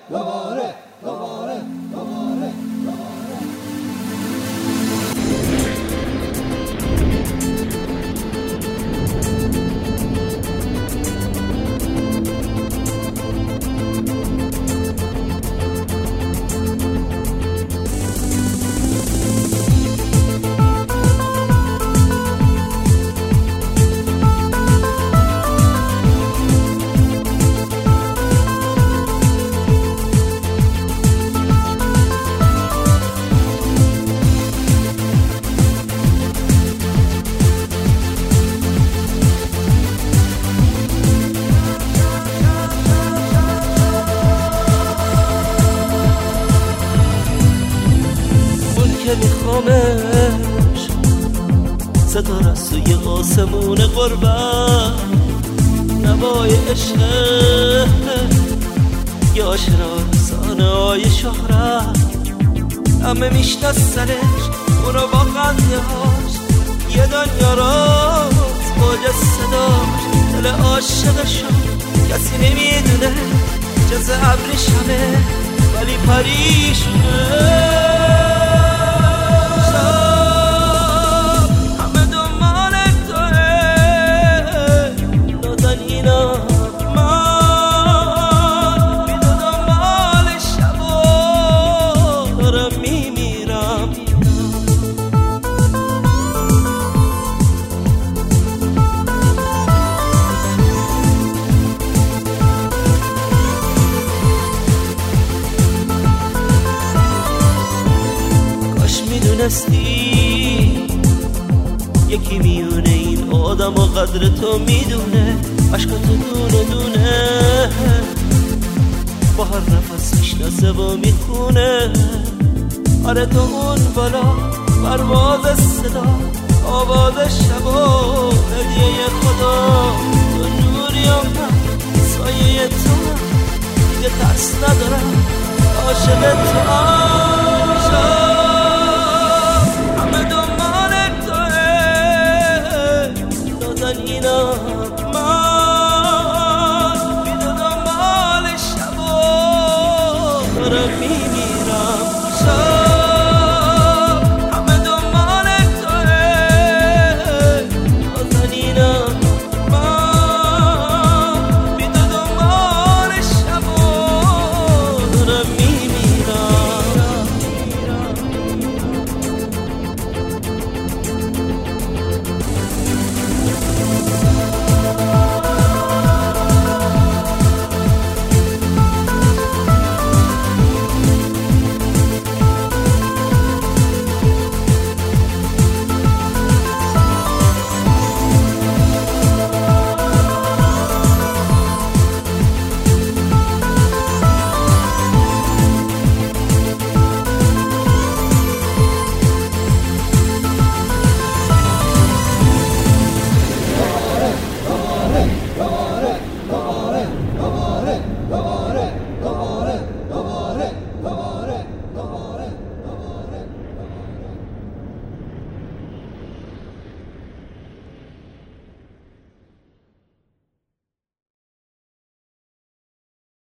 دوباره که میخوامش صدا رسوی آسمون قربت نوای عشق یا آشنا رسانه های شهرت همه میشناسنش اونو با خنده هاش یه دنیا راز باج صداش دل عاشقشو کسی نمیدونه جز ابرش همه ولی پریشونه میدونستی یکی میونه این آدم و قدر تو میدونه عشقاتو دونه دونه با هر نفس میشناسه و میخونه آره تو اون بالا پرواز صدا آواز شب و هدیه خدا تو نوریم من سایه تو دیگه ترس ندارم عاشق تو